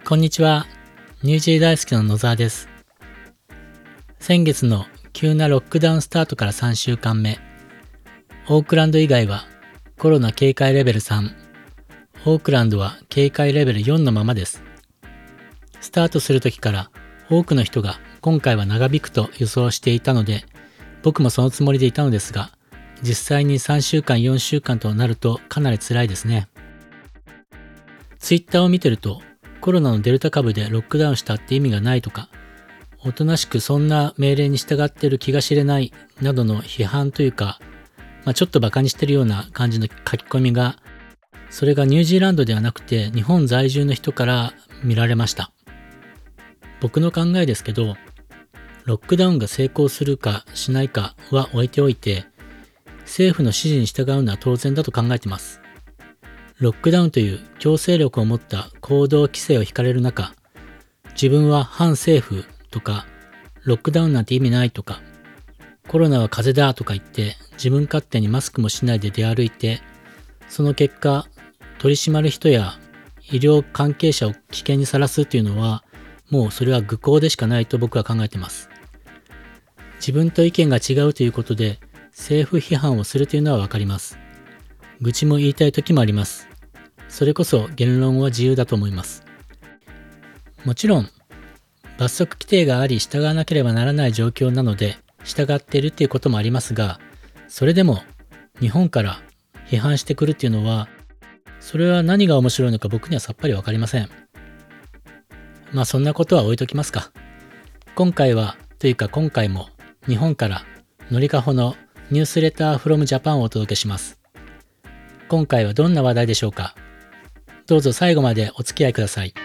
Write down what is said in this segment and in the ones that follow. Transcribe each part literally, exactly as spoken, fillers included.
こんにちは。ニュージー大好きの野沢です。先月の急なロックダウンスタートからさんしゅうかんめ、オークランド以外はコロナ警戒レベルさん、オークランドは警戒レベルよんのままです。スタートする時から多くの人が今回は長引くと予想していたので、僕もそのつもりでいたのですが、実際にさんしゅうかん、よんしゅうかんとなるとかなり辛いですね。ツイッターを見てると、コロナのデルタ株でロックダウンしたって意味がないとか、おとなしくそんな命令に従っている気が知れないなどの批判というか、まあ、ちょっとバカにしてるような感じの書き込みが、それがニュージーランドではなくて日本在住の人から見られました。僕の考えですけど、ロックダウンが成功するかしないかは置いておいて、政府の指示に従うのは当然だと考えています。ロックダウンという強制力を持った行動規制を引かれる中、自分は反政府とか、ロックダウンなんて意味ないとか、コロナは風邪だとか言って自分勝手にマスクもしないで出歩いて、その結果、取り締まる人や医療関係者を危険にさらすというのは、もうそれは愚行でしかないと僕は考えています。自分と意見が違うということで政府批判をするというのはわかります。愚痴も言いたい時もあります。それこそ言論は自由だと思います。もちろん、罰則規定があり従わなければならない状況なので従っているということもありますが、それでも日本から批判してくるっていうのは、それは何が面白いのか僕にはさっぱりわかりません。まあそんなことは置いときますか。今回はというか今回も日本からのりかほのニュースレターフロムジャパンをお届けします。今回はどんな話題でしょうか。どうぞ最後までお付き合いください。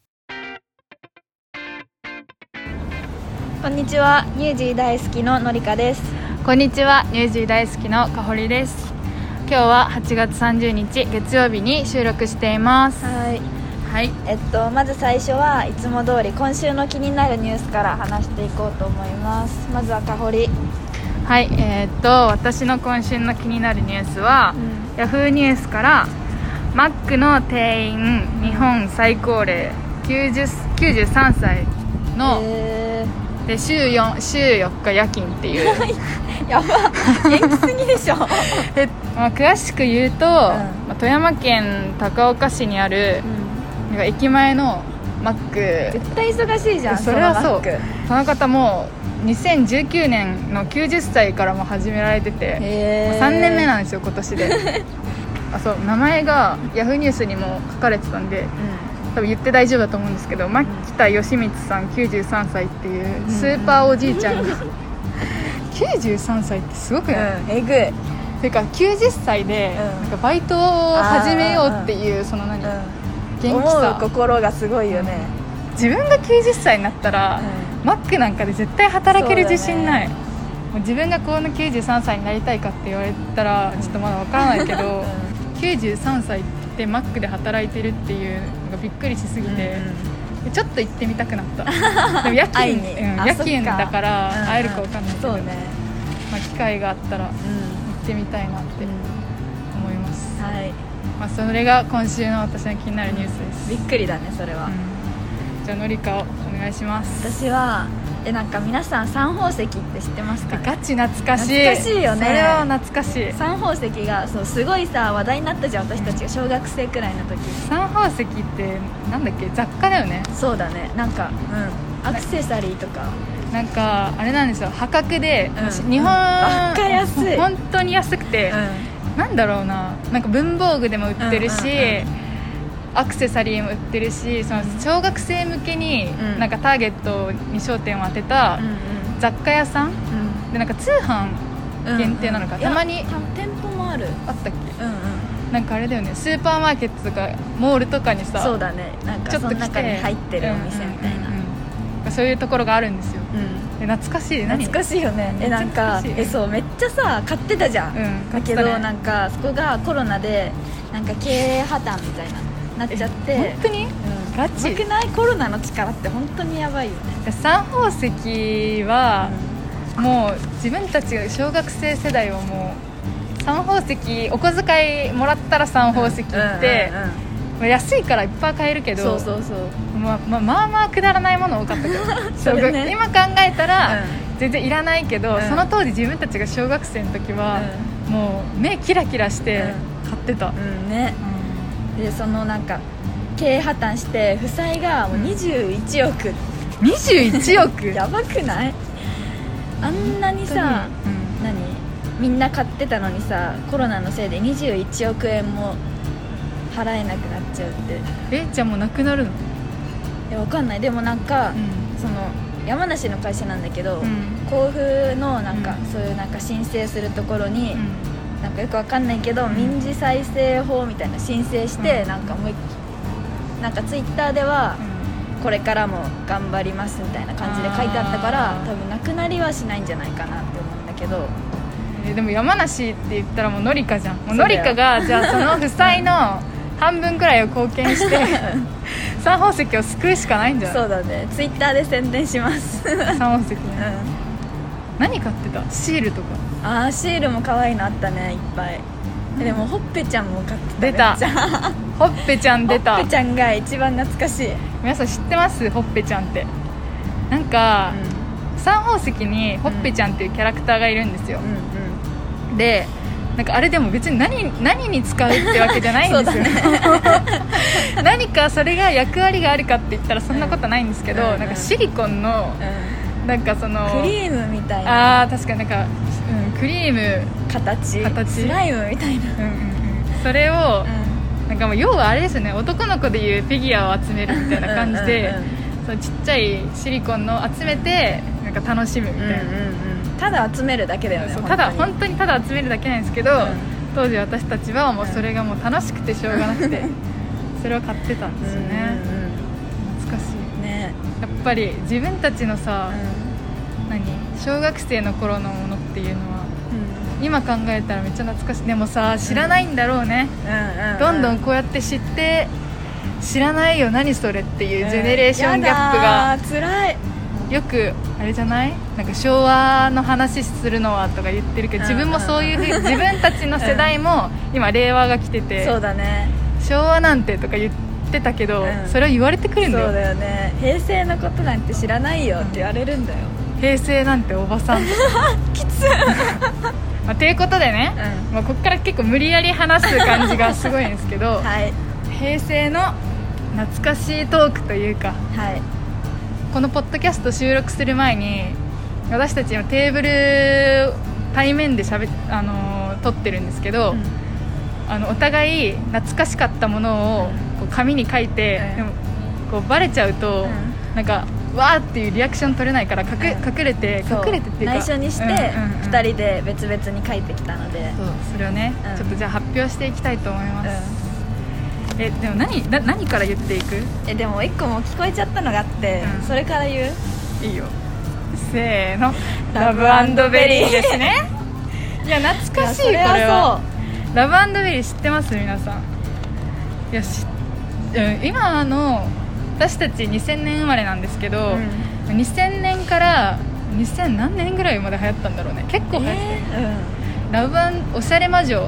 こんにちは、ニュージー大好きののりかです。 こんにちは、ニュージー大好きのかほりです。今日ははちがつさんじゅうにち月曜日に収録しています。 はい、 はい、 えっとまず最初はいつも通り今週の気になるニュースから話していこうと思います。まずはかほり。 はい、えー、っと私の今週の気になるニュースは、うん、ヤフーニュースからマックの店員日本最高齢きゅうじゅうさんさいの、えー、で週よん、週よっか夜勤っていうやば元気すぎでしょで、まあ、詳しく言うと、うんまあ、富山県高岡市にある、うん、なんか駅前のマック、 絶対忙しいじゃん。 それはそう。その方もにせんじゅうきゅうねんのきゅうじゅっさいからも始められてて、 へー、 さんねんめなんですよ今年であ、そう、名前がヤフーニュースにも書かれてたんで、うん、多分言って大丈夫だと思うんですけど、牧田義満さんきゅうじゅうさんさいっていうスーパーおじいちゃんが、うん、きゅうじゅうさんさいってすごくない？ うん、えぐい。 てかきゅうじゅっさいで、うん、なんかバイトを始めようっていう、その何、うん、元気さ、 思う心がすごいよね。 自分がきゅうじゅっさいになったら、うん、マックなんかで絶対働ける自信ない、ね、もう自分がこのきゅうじゅうさんさいになりたいかって言われたらちょっとまだわからないけど、うん、きゅうじゅうさんさいでマックで働いてるっていうのがびっくりしすぎて、うん、ちょっと行ってみたくなったでも夜勤、うん、夜勤だから会えるかわかんないけど、うんうん、ね、まあ、機会があったら行ってみたいなって思います、 はい、 まあ、それが今週の私の気になるニュースです。 びっくりだねそれは、うん、 じゃあのりかお願いします。 私はえなんか皆さん三宝石って知ってますかね？ ガチ懐かしい。 懐かしいよね。 それは懐かしい。 三宝石がそうすごいさ話題になったじゃん、私たちが小学生くらいの時。 三宝石ってなんだっけ、雑貨だよね。 そうだね、なんか、うん、アクセサリーとかなんかあれなんですよ、破格で、 うん、 日本バカ安い、 本当に安くて、うん、なんだろうな、なんか文房具でも売ってるし、うんうんうん、アクセサリーも売ってるし、その小学生向けになんかターゲットに焦点を当てた雑貨屋さん、うん、でなんか通販限定なのか、うんうん、たまに店舗もあるあったっけ、 うんうん、 なんかあれだよね、スーパーマーケットとかモールとかにさ、 そうだね、なんかその中に入ってるお店みたいな、うんうんうん、そういうところがあるんですよ、うん、懐かしい。 懐かしいよね。えなんかえそうめっちゃさ買ってたじゃん、うん、だけど、ね、なんかそこがコロナでなんか経営破綻みたいななっちゃって。 本当に、うん、ガチやばくない？コロナの力って本当にやばいよね。 三宝石は、うん、もう自分たちが小学生世代はもう三宝石お小遣いもらったら三宝石って、うんうんうんうん、安いからいっぱい買えるけど、 そうそうそう、 まあまあまあまあくだらないもの多かったけどそれね今考えたら、 うん全然いらないけど、 うん、 その当時自分たちが小学生の時は、うん、もう目キラキラして買ってた、 うんうんね、うん、でそのなんか経営破綻して負債がもうにじゅういちおく、 にじゅういちおくやばくない？あんなにさ、うん、何みんな買ってたのにさ、コロナのせいでにじゅういちおくえんも払えなくなっちゃうって。 え、じゃあもうなくなるの？ いやわかんない。でもなんか、うん、その山梨の会社なんだけど、うん、甲府のなんか、うん、そういうなんか申請するところに、うん、なんかよくわかんないけど、うん、民事再生法みたいな申請して、うん、なんかもうなんかツイッターでは、うん、これからも頑張りますみたいな感じで書いてあったから、多分なくなりはしないんじゃないかなって思うんだけど。 えー、でも山梨って言ったらもうノリカじゃん。もうノリカがじゃあその負債の半分くらいを貢献してサン宝石を救うしかないんじゃない？ そうだね、ツイッターで宣伝しますサン宝石ね、うん、何買ってた？シールとか。 あー、シールも可愛いのあったね、いっぱい、うん、でもほっぺちゃんも買ってた。 出たほっぺちゃん出た。 ほっぺちゃんが一番懐かしい。 皆さん知ってます？ほっぺちゃんってなんか、うん、サン宝石にほっぺちゃんっていうキャラクターがいるんですよ、うんうん、でなんかあれでも別に 何, 何に使うってわけじゃないんですよ、ね、何かそれが役割があるかって言ったらそんなことないんですけど、うんうん、なんかシリコンの、うん、なんかそのクリームみたいな。 あー確かになんか、うん、クリーム形形スライムみたいな、うんうんうん、 それを、うん、なんかもう要はあれですね、男の子でいうフィギュアを集めるみたいな感じで、うんうんうん、そのちっちゃいシリコンの集めてなんか楽しむみたいな、うんうんうん、 ただ集めるだけだよね。 そう、ただ本当にただ集めるだけなんですけど、うん、当時私たちはもうそれがもう楽しくてしょうがなくて、うん、それを買ってたんですよね、うんうんうん、懐かしいね。やっぱり自分たちのさ、うん、何小学生の頃のものっていうのは、うん、今考えたらめっちゃ懐かしい。でもさ知らないんだろうね、うんうんうん、どんどんこうやって知って知らないよ何それっていうジェネレーションギャップが、 うん、辛い。 よくあれじゃない？なんか昭和の話するのはとか言ってるけど、自分もそういうふうに自分たちの世代も今令和が来てて、 そうだね、 昭和なんてとか言ってたけど、うん、それを言われてくるんだよ。 そうだよね、平成のことなんて知らないよって言われるんだよ、 うん、平成なんておばさんきつまあ、ということでね、うん、まあ、ここから結構無理やり話す感じがすごいんですけど、はい、平成の懐かしいトークというか、はい、このポッドキャスト収録する前に私たち今テーブル対面でしゃべ、あのー、撮ってるんですけど、うん、あのお互い懐かしかったものをこう紙に書いて、うん、でもこうバレちゃうと、うん、なんかわーっていうリアクション取れないからかく、うん、隠れて隠れてっていうか内緒にして、うんうんうん、ふたりで別々に書いてきたので、 そうそれをね、うん、ちょっとじゃあ発表していきたいと思います、うん、えでも 何, な何から言っていく？ えでもいっこも聞こえちゃったのがあって、うん、それから言う？ いいよ、せーの、ラブ&ベリーですねいや懐かしい。これはラブ&ベリー知ってます皆さん？いやし今の私たちにせんねん生まれなんですけど、うん、にせんねんからにせん何年ぐらいまで流行ったんだろうね。結構流行って、えーうん、ラブアンおしゃれ魔女、うん、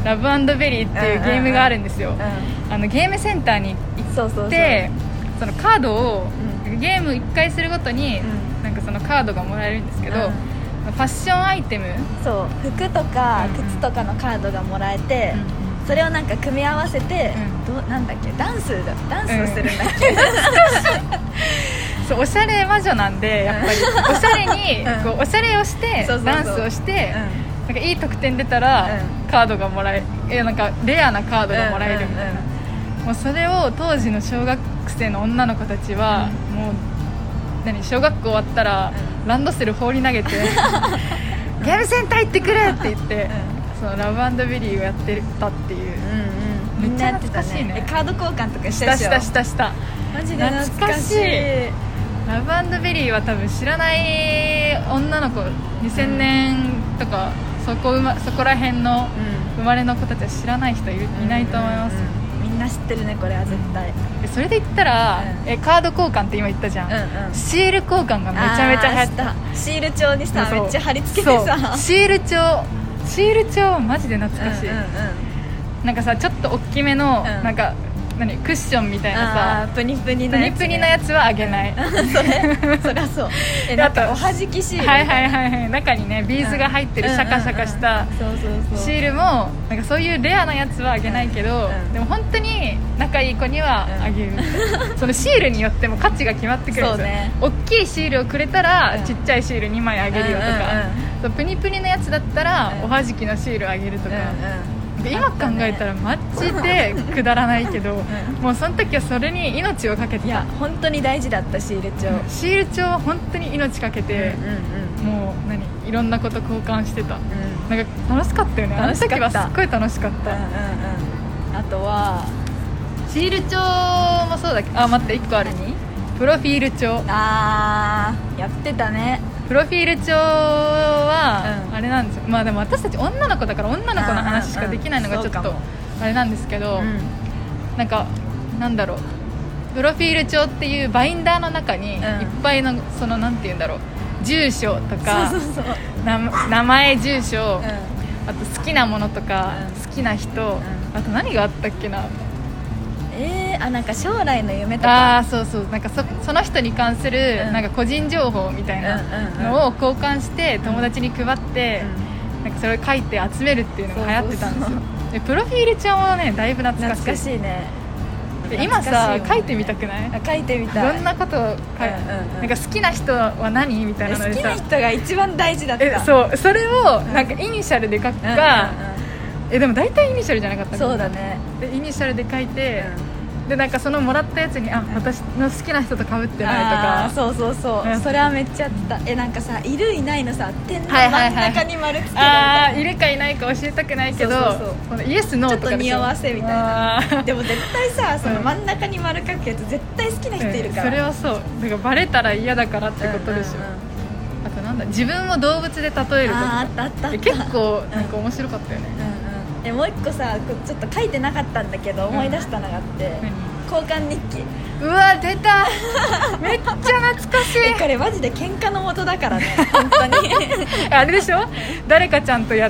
ラブ&ベリーっていうゲームがあるんですよ、うんうんうん、あのゲームセンターに行って、そうそうそう、そのカードを、うん、ゲームいっかいするごとに、うん、なんかそのカードがもらえるんですけど、うん、ファッションアイテム、 そう服とか靴とかのカードがもらえて、うんうん、それをなんか組み合わせて、うん、どなんだっけダンスだダンスをするんだっけ、うん、 そうおしゃれ魔女なんでやっぱりおしゃれにこうおしゃれをしてダンスをして、うん、なんかいい得点出たら、うん、カードがもらええなんかレアなカードがもらえるみたいな、うんうんうん、もうそれを当時の小学生の女の子たちは、うん、もう何小学校終わったら、うん、ランドセル放り投げてゲームセンター行ってくれって言って、うん、そのラブ&ベリーをやってたっていう、うんうん、めっちゃ懐かしいね。 カード交換とかしたでしょ。 したしたしたマジで懐かしい。 ラブ&ベリーは多分知らない女の子にせんねんとか、うん、そ, こ、ま、そこら辺の生まれの子たちは知らない人 い, いないと思います、うんうんうん、みんな知ってるねこれは絶対。 それで言ったら、うん、えカード交換って今言ったじゃん、うんうん、シール交換がめちゃめちゃ流行った。 シール帳にさめっちゃ貼り付けてさ、 シール帳シール帳マジで懐かしい、うんうんうん、なんかさちょっと大きめの、うん、なんか何クッションみたいなさプニプニのプやつ、ね、 ニプニのやつはあげない、 それそりゃそうえなんかおはじきシールはいはいはいはい中にねビーズが入ってるシャカシャカしたシールもなんかそういうレアなやつはあげないけど、うんうん、でも本当に仲いい子にはあげる、うん、そのシールによっても価値が決まってくるんですよ、ね、大きいシールをくれたら、うん、ちっちゃいシールにまいあげるよとか、うんうんうん、そうプニプニのやつだったら、うん、おはじきのシールあげるとか、うんうん、で今考えたらマジでくだらないけど、うん、もうその時はそれに命をかけてた。 いや本当に大事だったシール帳、 うん、シール帳は本当に命かけて、うんうんうん、もう何いろんなこと交換してた、うん、なんか楽しかったよね。 楽しかった。 あの時はすっごい楽しかった、うんうんうん、あとはシール帳もそうだけどあ待っていっこあるにプロフィール帳。 あーやってたね。 プロフィール帳は、うん、あれなんですよ。まあでも私たち女の子だから女の子の話しかできないのがちょっとあれなんですけど、うん、なんかなんだろうプロフィール帳っていうバインダーの中にいっぱいのそのなんていうんだろう住所とかそうそうそう名前住所、うん、あと好きなものとか、うん、好きな人、うん、あと何があったっけなえー、あなんか将来の夢とかあそうそうなんか そ, その人に関する、うん、なんか個人情報みたいなのを交換して友達に配って、うん、なんかそれを書いて集めるっていうのが流行ってたんですよ。でプロフィール帳もねだいぶ懐かしい。 懐かしいね。 で今さ書いてみたくない？ 書いてみたい。 どんなことを書い、うんうんうん、なんか好きな人は何みたいなのでさ好きな人が一番大事だった。 えそうそれをなんかイニシャルで書くか、うんうんうん、えでも大体イニシャルじゃなかったそうだね。 でイニシャルで書いて、うん、でなんかそのもらったやつにあ私の好きな人と被ってないとかそうそうそう、うん、それはめっちゃやってた。えなんかさいるいないのさ点の真ん中に丸つける、 はいはいはい、あいるかいないか教えたくないけどそうそうそうこのイエスノーとかちょっと匂わせみたいな。でも絶対さその真ん中に丸書くやつ絶対好きな人いるから、 うん、それはそうだからバレたら嫌だからってことでしょ、うんうんうん、あとなんだ自分を動物で例えるとかああったあったあった結構なんか面白かったよね、 うんうん、えもう一個さちょっと書いてなかったんだけど思い出したのがあって、うん、交換日記。 うわ出ためっちゃ懐かしい。 これマジで喧嘩の元だからね本当にあれでしょ誰かちゃんとやって、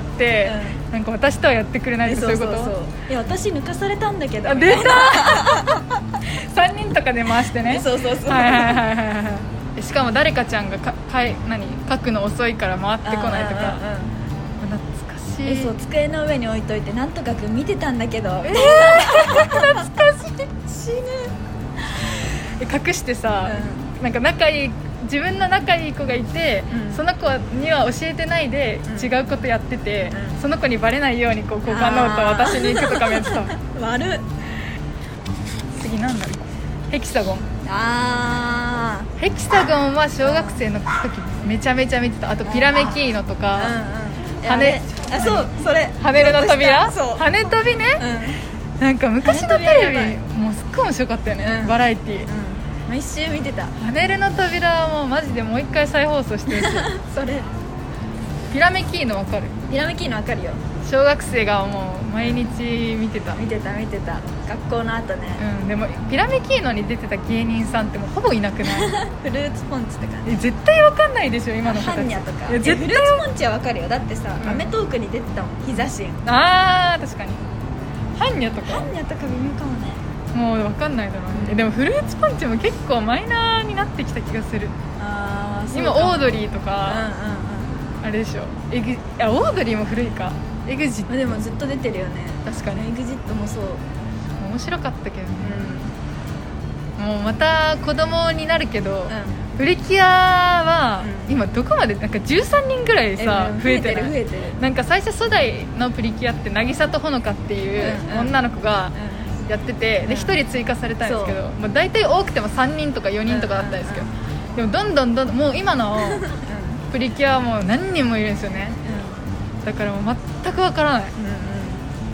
うん、なんか私とはやってくれないってそういうこと。 そうそうそういや私抜かされたんだけどあ出たさんにんとかで回してねそうそうそうはいはいはいはい、しかも誰かちゃんがかかい何書くの遅いから回ってこないとか懐かしい。 えそう机の上に置いといてなんとかくん見てたんだけど、 えー、懐かしい死ぬ隠してさ、うん、なんか仲いい自分の仲いい子がいて、うん、その子には教えてないで、うん、違うことやってて、うん、その子にバレないようにこう交換ノートを渡しに行くとかもやってた悪っ。 次なんだろうヘキサゴン。 あーヘキサゴンは小学生の時めちゃめちゃ見てた。あとピラメキーノとか、 うんうん、羽あそうそれ羽根の扉そう羽飛びね、うん、なんか昔のテレビもうすっごい面白かったよね、うん、バラエティー、うん毎週見てた。 羽根の扉はもうマジでもう一回再放送してほしいそれピラメキーノわかる？ ピラメキーノわかるよ。 小学生がもう毎日見てた見てた見てた学校の後ね。 うんでもピラメキーノに出てた芸人さんってもうほぼいなくないフルーツポンチとかえ絶対わかんないでしょ今の子たち。 ハンニャとかいや絶対フルーツポンチはわかるよ。だってさ、うん、アメトーークに出てたもんヒザシン。 あー確かにハンニャとかハンニャとか微妙かもね。 もう分かんないだろうね、うん、でもフルーツポンチも結構マイナーになってきた気がする。 あそう今オードリーとか、 うんうんうん、 あれでしょエグいやオードリーも古いかエグジットでもずっと出てるよね。 確かにエグジットもそう面白かったけどね、うん、もうまた子供になるけど、うん、プリキュアは、うん、今どこまでなんかじゅうさんにんぐらいさ、 うん、 増えてる増えてるなんか最初初代のプリキュアって渚とほのかっていう女の子が、うんうんやっててでひとり追加されたんですけど、もう大体多くてもさんにんとかよにんとかだったんですけど、でもどんどんどんどんもう今のプリキュアはもう何人もいるんですよね、だからもう全くわからない、うんうん、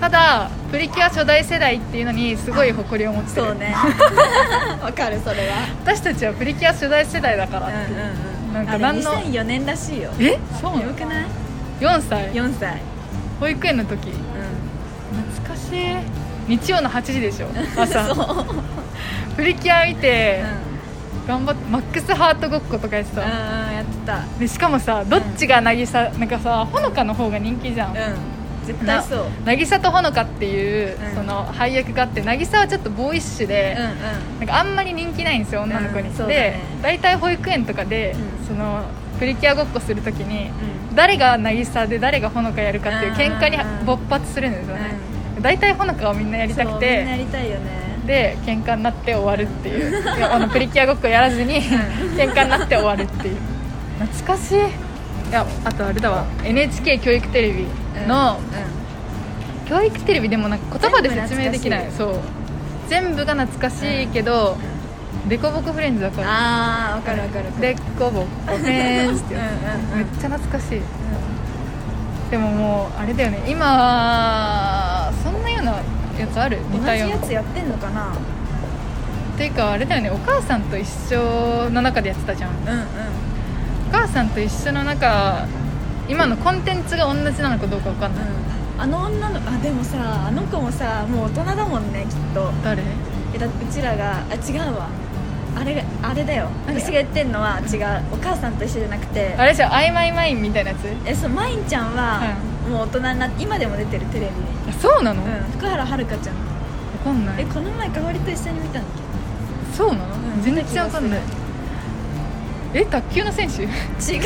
ただプリキュア初代世代っていうのにすごい誇りを持ってる。 そうねわかるそれは。 私たちはプリキュア初代世代だからって、うんうんうん、なんか何のあれにせんよねんらしいよ。 えそうなの？ よくない？ よんさいよんさい保育園の時、うん、懐かしい。日曜のはちじでしょ朝プリキュア見て、うん、頑張ってマックスハートごっことかやってた。 うんやってた。 でしかもさどっちが渚、うん、なんかさほのかの方が人気じゃん、 うん、 絶対そう。 渚とほのかっていう、 うん、 その配役があって、渚はちょっとボーイッシュで、うんうん、なんかあんまり人気ないんですよ女の子に、うん、で、ね、大体保育園とかで、うん、そのプリキュアごっこするときに、うん、誰が渚で誰がほのかやるかっていう喧嘩に勃発するんですよね、うん、大体ほのかをみんなやりたくて、 みんなやりたいよね。 で喧嘩になって終わるっていういやあのプリキュアごっこやらずに喧嘩になって終わるっていう懐かしい。いやあとあれだわ エヌエイチケー 教育テレビの、うんうん、教育テレビでもなんか言葉で説明できない。そう全部が懐かしいけど、うん、デコボコフレンズわかる。 あーわかるわかる。 デコボコフレンズってやつめっちゃ懐かしい、うん、でももうあれだよね今そんなようなやつある？ 同じやつやってんのかな。 っていうかあれだよね、お母さんと一緒の中でやってたじゃん。うんうん。お母さんと一緒の中、今のコンテンツが同じなのかどうか分かんない、うん、あの女のあでもさあの子もさもう大人だもんねきっと。 誰？ えだってうちらがあ違うわあれがあれだよ。私が言ってんのは違う、お母さんと一緒じゃなくてあれでしょ、アイマイマインみたいなやつ。 えそうマインちゃんは、うん、もう大人になって今でも出てるテレビに。 そうなの？ うん、福原遥ちゃん。わかんない。 えこの前香りと一緒に見たんだけど。 そうなの？うん、全然わかんない。え卓球の選手？違うよ福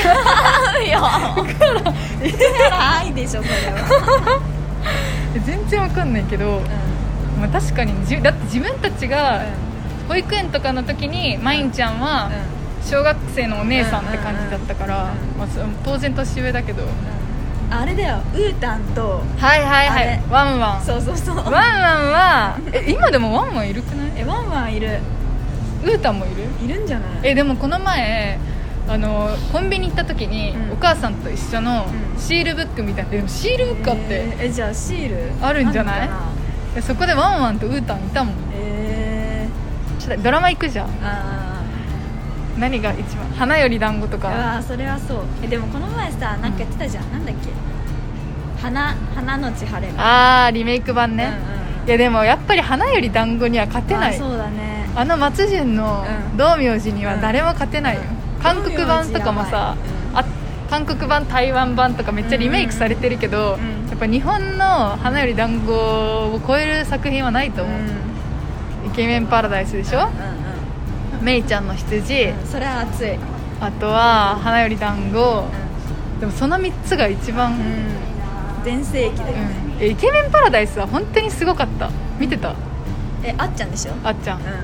原愛でしょそれは全然わかんないけど、うんまあ、確かにじだって自分たちが保育園とかの時にマインちゃんは小学生のお姉さんって感じだったから、まあ、当然年上だけど、うんあれだよウータンとはいはいはいワンワン。 そうそうそうワンワンはえ今でもワンワンいるくない？ えワンワンいる。 ウータンもいる？ いるんじゃない？ えでもこの前あのコンビニ行った時に、うん、お母さんと一緒のシールブックみたいな、でもシールブックあって、 えー、えじゃあシールあるんじゃない？でそこでワンワンとウータンいたもん。えー、ちょっとドラマ行くじゃん。あ何が一番？花より団子とか。 あそれはそう。えでもこの前さなんかやってたじゃん、うん、なんだっけ花花のち晴れ。 あーリメイク版ね、うんうん、いやでもやっぱり花より団子には勝てない。 あそうだね。 あの松潤の道明寺には誰も勝てないよ、うん、韓国版とかもさ、うん、あ韓国版台湾版とかめっちゃリメイクされてるけど、うん、やっぱ日本の花より団子を超える作品はないと思う、うん、イケメンパラダイスでしょ、うんうん、メイちゃんの羊、 うん、それは熱い。 あとは花より団子、うん、でもそのみっつが一番、うん全盛期で、ねうん、えイケメンパラダイスは本当にすごかった。見てた？ えあっちゃんでしょ。 あっちゃん、うんうんうん、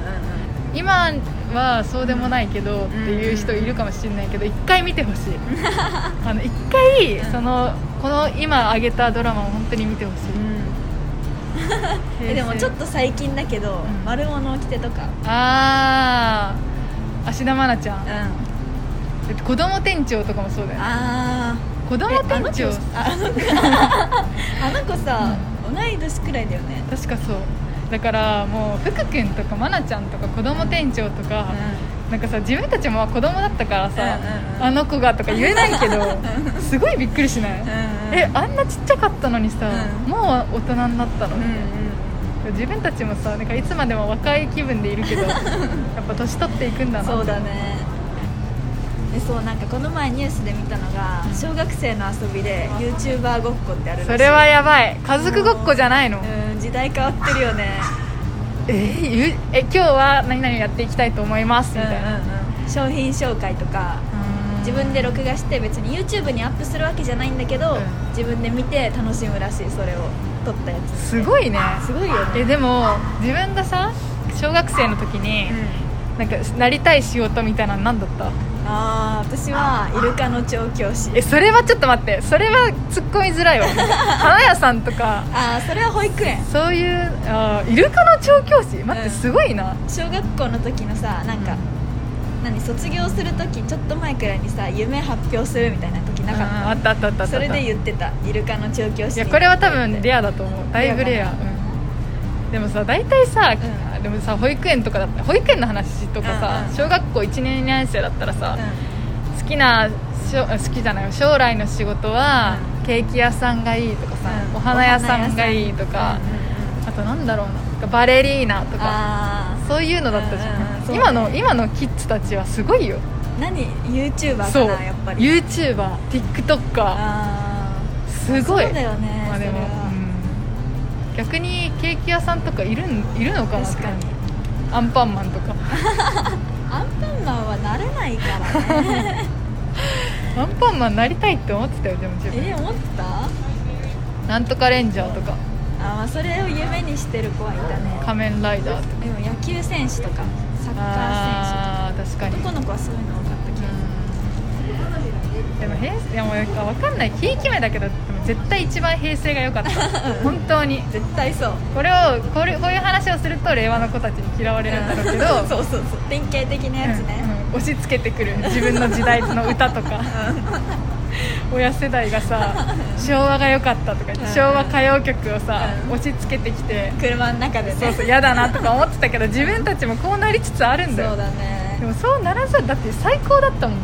今はそうでもないけど、うん、っていう人いるかもしれないけど一回見てほしいあの一回、うん、そのこの今上げたドラマを本当に見てほしい、 うん、えでもちょっと最近だけど、うん、丸物着てとかああ芦田愛菜ちゃん、うん、子供店長とかもそうだよね。ああ子供店長あの子あの子さ、うん、同い年くらいだよね確かそうだからもう福くんとか愛菜ちゃんとか子供店長とか、うん、なんかさ自分たちも子供だったからさ、うんうんうん、あの子がとか言えないけどすごいびっくりしない、うんうん、えあんなちっちゃかったのにさ、うん、もう大人になったの、うんうん、自分たちもさなんかいつまでも若い気分でいるけどやっぱ年取っていくんだな。 そうだね。でそうなんかこの前ニュースで見たのが小学生の遊びで YouTuber ごっこってあるらしい。 それはやばい。家族ごっこじゃないの？ うん時代変わってるよねえー、え今日は何々やっていきたいと思いますみたいな、うんうんうん、商品紹介とか自分で録画して別に YouTube にアップするわけじゃないんだけど、うん、自分で見て楽しむらしい。それを撮ったやつすごいね。 すごいよね。 えでも自分がさ小学生の時に、うん、なんかなりたい仕事みたいなの何だった？ あ私はイルカの調教師。 えそれはちょっと待って、それは突っ込みづらいわ花屋さんとかあそれは保育園。 そういうあイルカの調教師待って、うん、すごいな。 小学校の時のさなんか、うん、何卒業する時ちょっと前くらいにさ夢発表するみたいな時なかった？ あったあったあったあった。 それで言ってたイルカの調教師。 いやこれは多分レアだと思う。だいぶレア、うん、でもさ大体さ、うんでもさ保育園とかだった保育園の話とかさ、うんうん、小学校いちねんにねん生だったらさ、うん、好きな好きじゃない将来の仕事は、うん、ケーキ屋さんがいいとかさ、うん、お花屋さんがいいとか、うんうん、あとなんだろうなバレリーナとかそういうのだったじゃん、うんうんうん、今の今のキッズたちはすごいよ。 何 YouTuber かなやっぱり YouTuber、TikToker すごい。 そうだよね。 でも、うん、逆にケーキ屋さんとかいるんいるのかなって。 確かにアンパンマンとかアンパンマンはなれないからねアンパンマンなりたいって思ってたよ。でも自分え思ったなんとかレンジャーとかあ、まあそれを夢にしてる子はいたね。 仮面ライダーとか。 でも野球選手とかサッカー選手とかあー確かに。 男の子はそういうの多かった気がでも平成、いやもう分かんない、ひいき目だけどでも絶対一番平成が良かった本当にする。絶対そう。 これをこれこういう話をすると令和の子たちに嫌われるんだろうけど、 そうそうそう典型的なやつね、 うんうん、押し付けてくる自分の時代の歌とか親世代がさ昭和が良かったとか言って昭和歌謡曲をさ、うん、押し付けてきて車の中でね、 そうそう嫌だなとか思ってたけど自分たちもこうなりつつあるんだよ。 そうだね。 でもそうならずだって最高だったもん、うん、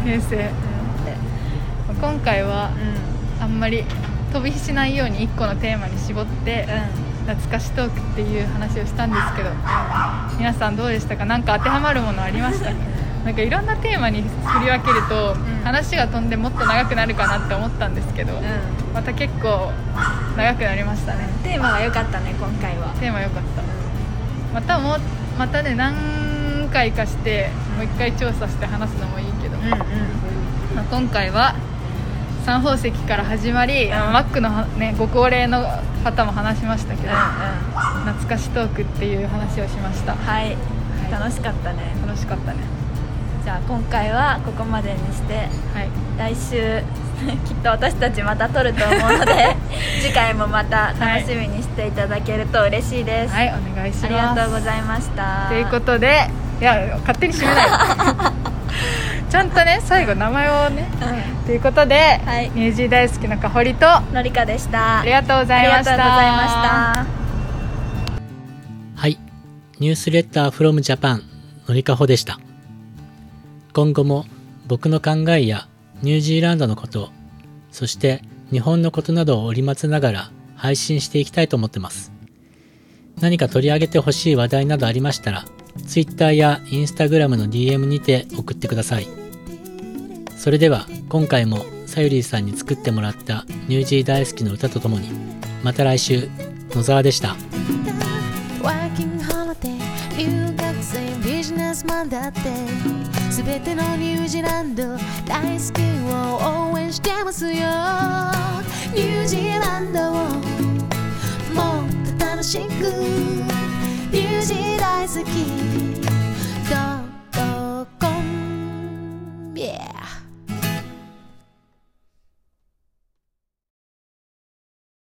平成、うん、今回は、うん、あんまり飛び火しないようにいっこのテーマに絞って、うん、懐かしトークっていう話をしたんですけど、皆さんどうでしたか？なんか当てはまるものありましたか？なんかいろんなテーマに振り分けると、うん、話が飛んでもっと長くなるかなって思ったんですけど、うん、また結構長くなりましたね。 テーマは良かったね今回は。 テーマ良かった。またもまたね何回かしてもう一回調査して話すのもいいけど、うんうん、まあ、今回は三宝石から始まり、うん、マックの、ね、ご高齢の方も話しましたけど、うんうん、懐かしトークっていう話をしました。 はい、はい、楽しかったね。 楽しかったね。 じゃあ今回はここまでにして、はい、来週きっと私たちまた撮ると思うので次回もまた楽しみにしていただけると嬉しいです。 はい、はい、お願いします。 ありがとうございました。 ということで、いや勝手に締めないちゃんとね最後名前をね、うん、ということで、はい、ニュージー大好きなかほりとのりかでした。 ありがとうございました。 ありがとうございました。 はい、ニュースレター from Japan のりかほでした。今後も僕の考えやニュージーランドのこと、そして日本のことなどを織り交ぜながら配信していきたいと思ってます。何か取り上げてほしい話題などありましたら、Twitter や Instagram の ディーエム にて送ってください。それでは今回もさゆりーさんに作ってもらったニュージー大好きの歌とともに、また来週。野沢でした。 留学生ビジネスマンだってすべてのニュージーランド大好きを応援してますよ。ニュージーランドをもっと楽しくニュージー大好き